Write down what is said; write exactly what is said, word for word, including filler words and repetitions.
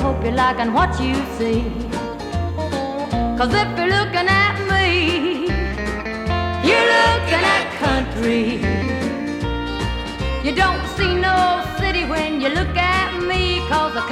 hope you're liking what you see. Cause if you're looking at me, you're looking at country. You don't see no city when you look at me, cause the